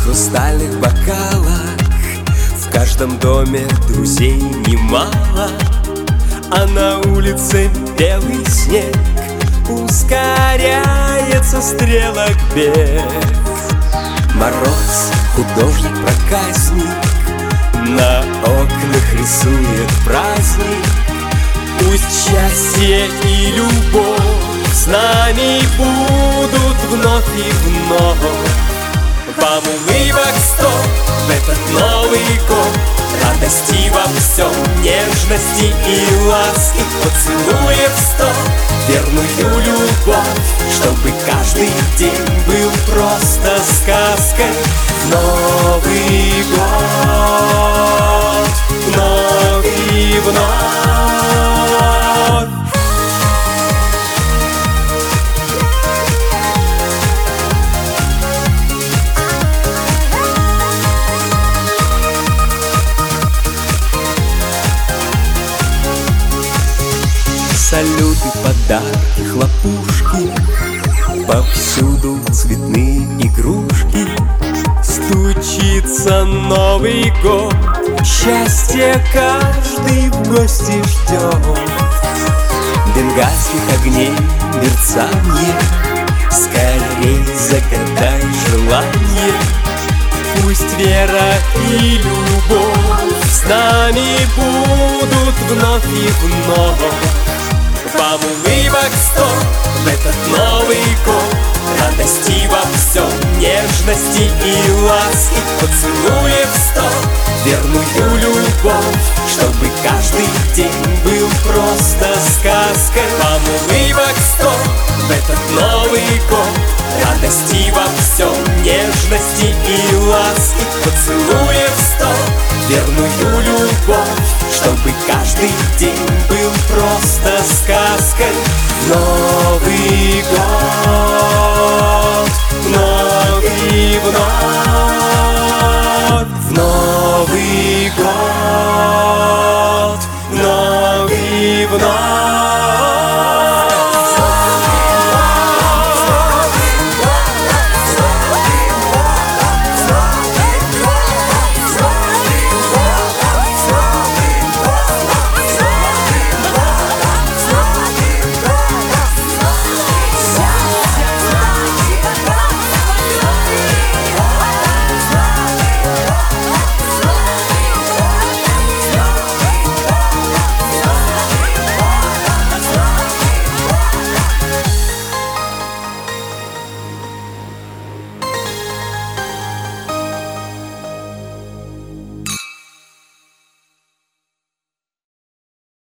хрустальных бокалах в каждом доме друзей немало, а на улице белый снег, ускоряется стрелок бег. Мороз, художник-проказник, на окнах рисует праздник. Пусть счастье и любовь с нами будут вновь и вновь. Вам улыбок сто в этот Новый год, радости во всем, нежности и ласки, поцелуев сто, верную любовь, чтобы каждый день был просто сказкой. Новый год, вновь и вновь. Салюты, подарки, хлопушки, повсюду цветные игрушки. Стучится Новый год, счастье каждый в гости ждет. Бенгальских огней мерцанье, скорей загадай желание. Пусть вера и любовь с нами будут вновь и вновь. Вам улыбок сто в этот Новый год, радости во всем, нежности и ласки, поцелуев сто, верную любовь, чтобы каждый день был просто сказкой. Вам улыбок сто в этот Новый год, радости во всем, нежности и ласки, поцелуев сто, верную любовь, чтобы каждый день был просто сказкой. Новый год, вновь и вновь.